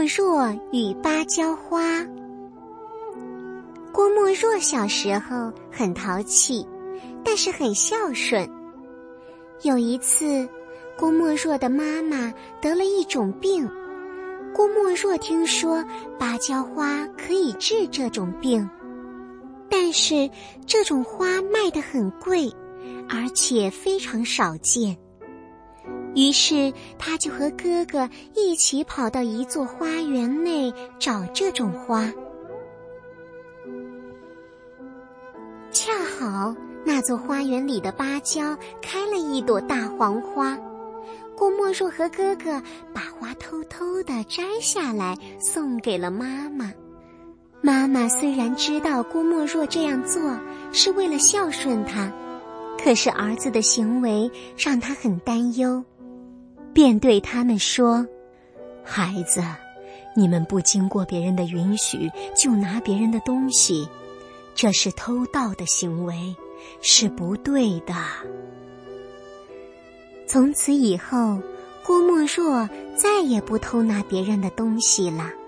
莫若与芭蕉花。郭沫若小时候很淘气，但是很孝顺。有一次，郭沫若的妈妈得了一种病，郭沫若听说芭蕉花可以治这种病，但是这种花卖得很贵，而且非常少见。于是他就和哥哥一起跑到一座花园内找这种花。恰好那座花园里的芭蕉开了一朵大黄花，郭沫若和哥哥把花偷偷地摘下来送给了妈妈。妈妈虽然知道郭沫若这样做是为了孝顺他，可是儿子的行为让他很担忧，便对他们说：孩子，你们不经过别人的允许就拿别人的东西，这是偷盗的行为，是不对的。从此以后，郭沫若再也不偷拿别人的东西了。